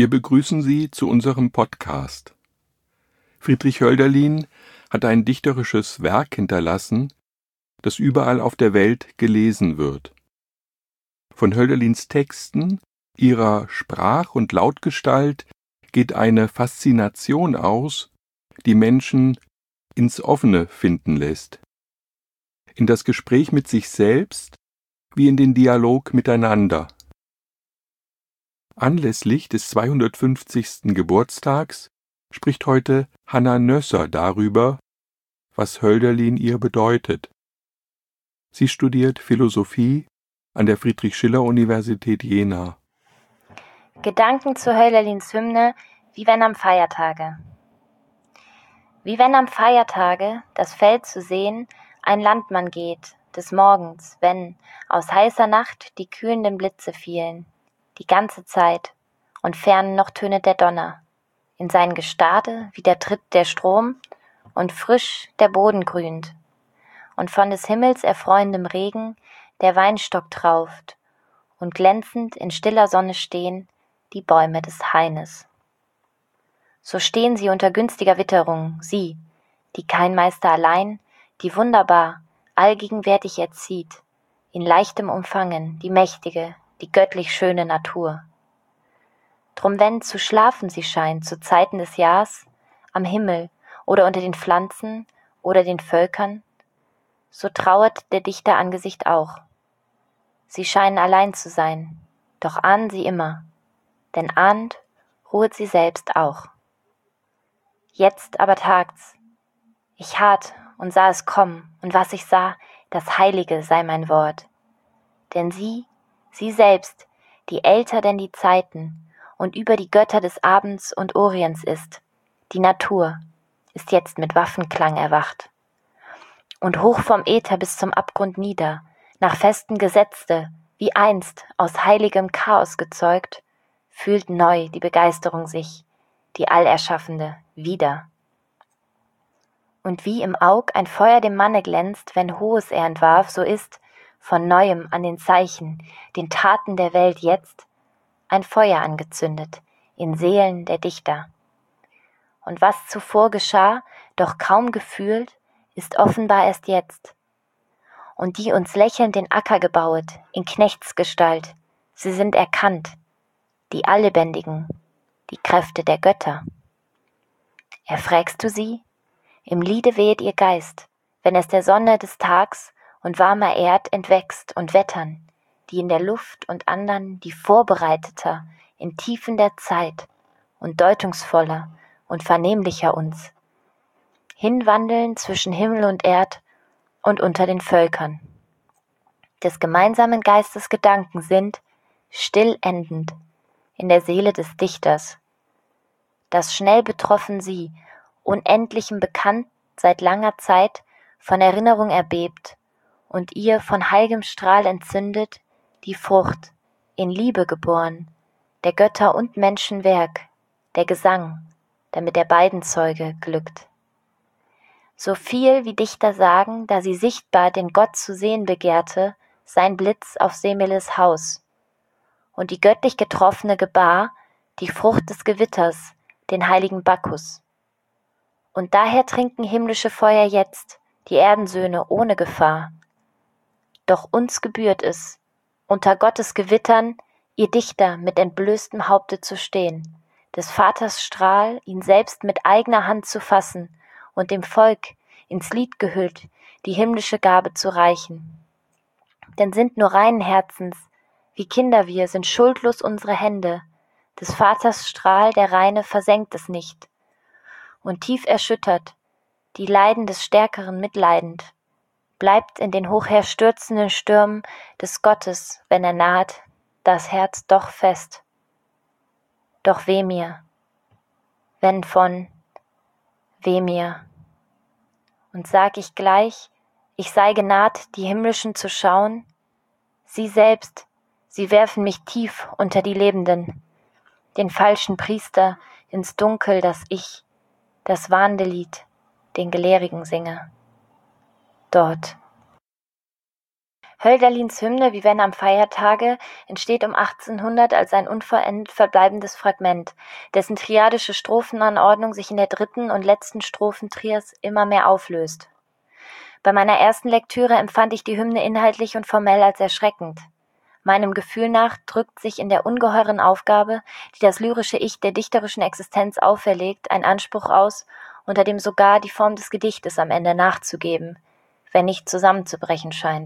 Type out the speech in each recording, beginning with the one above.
Wir begrüßen Sie zu unserem Podcast. Friedrich Hölderlin hat ein dichterisches Werk hinterlassen, das überall auf der Welt gelesen wird. Von Hölderlins Texten, ihrer Sprach- und Lautgestalt geht eine Faszination aus, die Menschen ins Offene finden lässt. In das Gespräch mit sich selbst wie in den Dialog miteinander. Anlässlich des 250. Geburtstags spricht heute Hanna Nösser darüber, was Hölderlin ihr bedeutet. Sie studiert Philosophie an der Friedrich-Schiller-Universität Jena. Gedanken zu Hölderlins Hymne Wie wenn am Feiertage. Wie wenn am Feiertage das Feld zu sehen ein Landmann geht, des Morgens, wenn aus heißer Nacht die kühlenden Blitze fielen, die ganze Zeit, und fern noch tönet der Donner. In sein Gestade wieder tritt der Strom und frisch der Boden grünt. Und von des Himmels erfreuendem Regen der Weinstock trauft und glänzend in stiller Sonne stehen die Bäume des Haines. So stehen sie unter günstiger Witterung, sie, die kein Meister allein, die wunderbar, allgegenwärtig erzieht, in leichtem Umfangen die mächtige, die göttlich schöne Natur. Drum wenn zu schlafen sie scheint zu Zeiten des Jahrs, am Himmel oder unter den Pflanzen oder den Völkern, so trauert der Dichter Angesicht auch. Sie scheinen allein zu sein, doch ahnen sie immer, denn ahnend ruhet sie selbst auch. Jetzt aber tagt's. Ich harrt und sah es kommen, und was ich sah, das Heilige sei mein Wort. Denn sie selbst, die älter denn die Zeiten und über die Götter des Abends und Orients ist, die Natur, ist jetzt mit Waffenklang erwacht. Und hoch vom Äther bis zum Abgrund nieder, nach festen Gesetze, wie einst aus heiligem Chaos gezeugt, fühlt neu die Begeisterung sich, die Allerschaffende, wieder. Und wie im Aug ein Feuer dem Manne glänzt, wenn Hohes er entwarf, so ist, von Neuem an den Zeichen, den Taten der Welt jetzt, ein Feuer angezündet, in Seelen der Dichter. Und was zuvor geschah, doch kaum gefühlt, ist offenbar erst jetzt. Und die uns lächelnd den Acker gebauet, in Knechtsgestalt, sie sind erkannt, die Alllebendigen, die Kräfte der Götter. Erfrägst du sie? Im Liede wehet ihr Geist, wenn es der Sonne des Tags und warmer Erd entwächst und Wettern, die in der Luft und andern, die vorbereiteter in Tiefen der Zeit und deutungsvoller und vernehmlicher uns, hinwandeln zwischen Himmel und Erd und unter den Völkern. Des gemeinsamen Geistes Gedanken sind, still endend, in der Seele des Dichters. Das schnell betroffen sie, Unendlichem bekannt seit langer Zeit, von Erinnerung erbebt und ihr von heilgem Strahl entzündet, die Frucht, in Liebe geboren, der Götter und Menschen Werk, der Gesang, damit der beiden Zeuge glückt. So viel wie Dichter sagen, da sie sichtbar den Gott zu sehen begehrte, sein Blitz auf Semele Haus. Und die göttlich getroffene gebar, die Frucht des Gewitters, den heiligen Bacchus. Und daher trinken himmlische Feuer jetzt, die Erdensöhne ohne Gefahr. Doch uns gebührt es, unter Gottes Gewittern, ihr Dichter mit entblößtem Haupte zu stehen, des Vaters Strahl, ihn selbst mit eigener Hand zu fassen und dem Volk, ins Lied gehüllt, die himmlische Gabe zu reichen. Denn sind nur reinen Herzens, wie Kinder wir, sind schuldlos unsere Hände, des Vaters Strahl, der Reine, versenkt es nicht. Und tief erschüttert, die Leiden des Stärkeren mitleidend, bleibt in den hochherstürzenden Stürmen des Gottes, wenn er naht, das Herz doch fest. Doch weh mir, wenn von, weh mir. Und sag ich gleich, ich sei genaht, die Himmlischen zu schauen, sie selbst, sie werfen mich tief unter die Lebenden, den falschen Priester ins Dunkel, das ich, das warnde Lied, den Gelehrigen singe. Dort. Hölderlins Hymne Wie wenn am Feiertage entsteht um 1800 als ein unvollendet verbleibendes Fragment, dessen triadische Strophenanordnung sich in der dritten und letzten Strophentrias immer mehr auflöst. Bei meiner ersten Lektüre empfand ich die Hymne inhaltlich und formell als erschreckend. Meinem Gefühl nach drückt sich in der ungeheuren Aufgabe, die das lyrische Ich der dichterischen Existenz auferlegt, ein Anspruch aus, unter dem sogar die Form des Gedichtes am Ende nachzugeben, wenn nicht zusammenzubrechen scheint.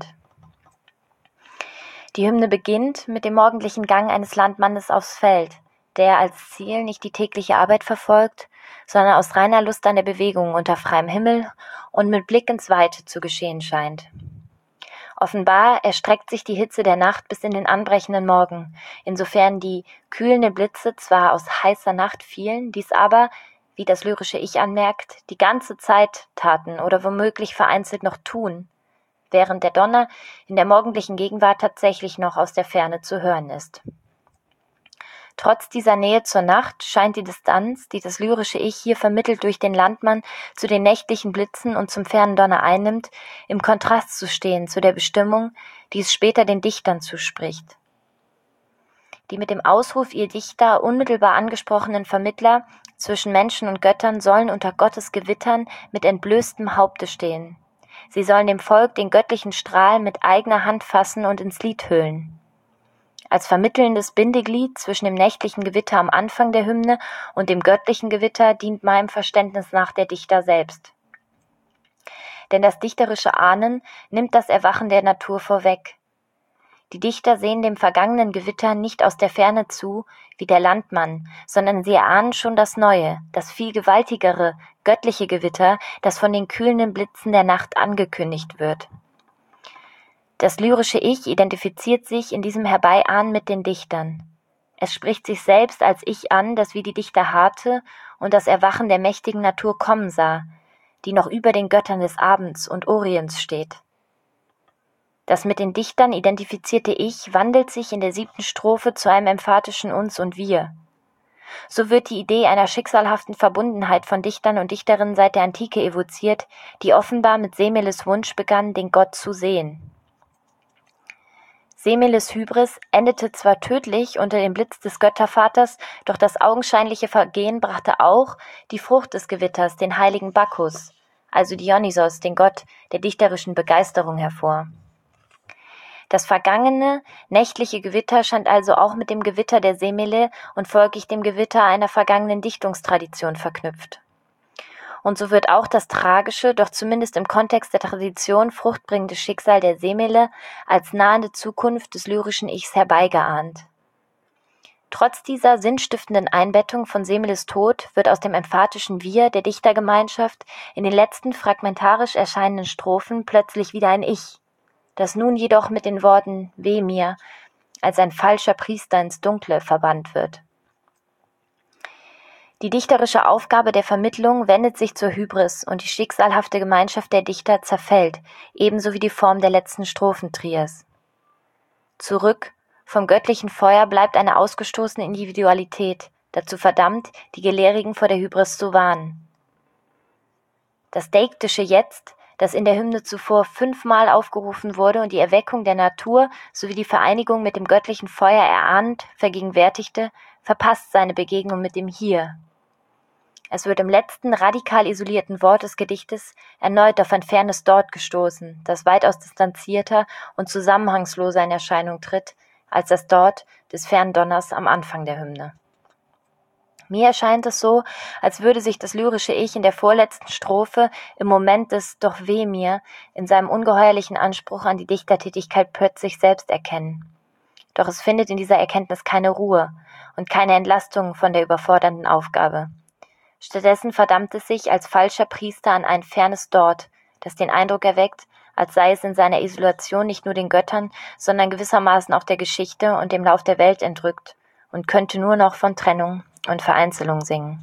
Die Hymne beginnt mit dem morgendlichen Gang eines Landmannes aufs Feld, der als Ziel nicht die tägliche Arbeit verfolgt, sondern aus reiner Lust an der Bewegung unter freiem Himmel und mit Blick ins Weite zu geschehen scheint. Offenbar erstreckt sich die Hitze der Nacht bis in den anbrechenden Morgen, insofern die kühlenden Blitze zwar aus heißer Nacht fielen, dies aber, wie das lyrische Ich anmerkt, die ganze Zeit taten oder womöglich vereinzelt noch tun, während der Donner in der morgendlichen Gegenwart tatsächlich noch aus der Ferne zu hören ist. Trotz dieser Nähe zur Nacht scheint die Distanz, die das lyrische Ich hier vermittelt durch den Landmann zu den nächtlichen Blitzen und zum fernen Donner einnimmt, im Kontrast zu stehen zu der Bestimmung, die es später den Dichtern zuspricht. Die mit dem Ausruf ihr Dichter unmittelbar angesprochenen Vermittler zwischen Menschen und Göttern sollen unter Gottes Gewittern mit entblößtem Haupte stehen. Sie sollen dem Volk den göttlichen Strahl mit eigener Hand fassen und ins Lied hüllen. Als vermittelndes Bindeglied zwischen dem nächtlichen Gewitter am Anfang der Hymne und dem göttlichen Gewitter dient meinem Verständnis nach der Dichter selbst. Denn das dichterische Ahnen nimmt das Erwachen der Natur vorweg. Die Dichter sehen dem vergangenen Gewitter nicht aus der Ferne zu, wie der Landmann, sondern sie erahnen schon das neue, das viel gewaltigere, göttliche Gewitter, das von den kühlenden Blitzen der Nacht angekündigt wird. Das lyrische Ich identifiziert sich in diesem Herbeiahnen mit den Dichtern. Es spricht sich selbst als Ich an, das wie die Dichter harrte und das Erwachen der mächtigen Natur kommen sah, die noch über den Göttern des Abends und Orients steht. Das mit den Dichtern identifizierte Ich wandelt sich in der 7. Strophe zu einem emphatischen Uns und Wir. So wird die Idee einer schicksalhaften Verbundenheit von Dichtern und Dichterinnen seit der Antike evoziert, die offenbar mit Semeles Wunsch begann, den Gott zu sehen. Semeles Hybris endete zwar tödlich unter dem Blitz des Göttervaters, doch das augenscheinliche Vergehen brachte auch die Frucht des Gewitters, den heiligen Bacchus, also Dionysos, den Gott der dichterischen Begeisterung, hervor. Das vergangene, nächtliche Gewitter scheint also auch mit dem Gewitter der Semele und folglich dem Gewitter einer vergangenen Dichtungstradition verknüpft. Und so wird auch das tragische, doch zumindest im Kontext der Tradition fruchtbringende Schicksal der Semele als nahende Zukunft des lyrischen Ichs herbeigeahnt. Trotz dieser sinnstiftenden Einbettung von Semeles Tod wird aus dem emphatischen Wir der Dichtergemeinschaft in den letzten fragmentarisch erscheinenden Strophen plötzlich wieder ein Ich, das nun jedoch mit den Worten »Weh mir« als ein falscher Priester ins Dunkle verbannt wird. Die dichterische Aufgabe der Vermittlung wendet sich zur Hybris und die schicksalhafte Gemeinschaft der Dichter zerfällt, ebenso wie die Form der letzten Strophentrias. Zurück vom göttlichen Feuer bleibt eine ausgestoßene Individualität, dazu verdammt, die Gelehrigen vor der Hybris zu warnen. Das deiktische Jetzt, das in der Hymne zuvor 5-mal aufgerufen wurde und die Erweckung der Natur sowie die Vereinigung mit dem göttlichen Feuer erahnt, vergegenwärtigte, verpasst seine Begegnung mit dem Hier. Es wird im letzten radikal isolierten Wort des Gedichtes erneut auf ein fernes Dort gestoßen, das weitaus distanzierter und zusammenhangsloser in Erscheinung tritt, als das Dort des fernen Donners am Anfang der Hymne. Mir erscheint es so, als würde sich das lyrische Ich in der vorletzten Strophe im Moment des »Doch weh mir« in seinem ungeheuerlichen Anspruch an die Dichtertätigkeit plötzlich selbst erkennen. Doch es findet in dieser Erkenntnis keine Ruhe und keine Entlastung von der überfordernden Aufgabe. Stattdessen verdammt es sich als falscher Priester an ein fernes Dort, das den Eindruck erweckt, als sei es in seiner Isolation nicht nur den Göttern, sondern gewissermaßen auch der Geschichte und dem Lauf der Welt entrückt und könnte nur noch von Trennung und Vereinzelung singen.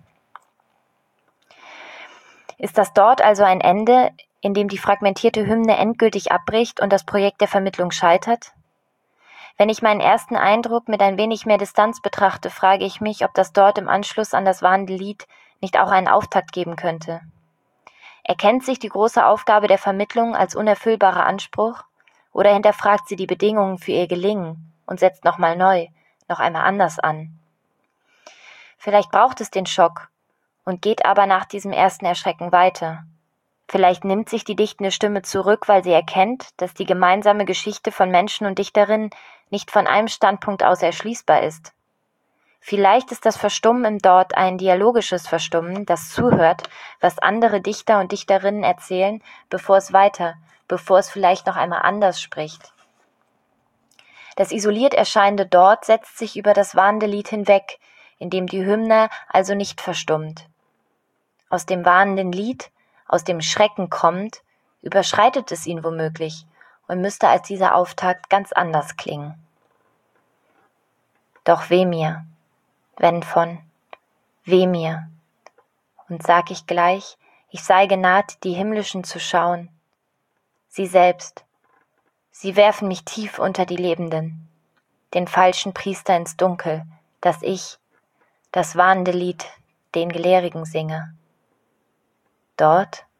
Ist das Dort also ein Ende, in dem die fragmentierte Hymne endgültig abbricht und das Projekt der Vermittlung scheitert? Wenn ich meinen ersten Eindruck mit ein wenig mehr Distanz betrachte, frage ich mich, ob das Dort im Anschluss an das warnende Lied nicht auch einen Auftakt geben könnte. Erkennt sich die große Aufgabe der Vermittlung als unerfüllbarer Anspruch Oder hinterfragt sie die Bedingungen für ihr Gelingen und setzt nochmal neu, noch einmal anders an? Vielleicht braucht es den Schock und geht aber nach diesem ersten Erschrecken weiter. Vielleicht nimmt sich die dichtende Stimme zurück, weil sie erkennt, dass die gemeinsame Geschichte von Menschen und Dichterinnen nicht von einem Standpunkt aus erschließbar ist. Vielleicht ist das Verstummen im Dort ein dialogisches Verstummen, das zuhört, was andere Dichter und Dichterinnen erzählen, bevor es vielleicht noch einmal anders spricht. Das isoliert erscheinende Dort setzt sich über das warnende Lied hinweg, in dem die Hymne also nicht verstummt. Aus dem warnenden Lied, aus dem Schrecken kommt, überschreitet es ihn womöglich und müsste als dieser Auftakt ganz anders klingen. Doch weh mir, weh mir, und sag ich gleich, ich sei genaht, die Himmlischen zu schauen. Sie selbst, sie werfen mich tief unter die Lebenden, den falschen Priester ins Dunkel, dass ich, das warnende Lied, den Gelehrigen singe. Dort,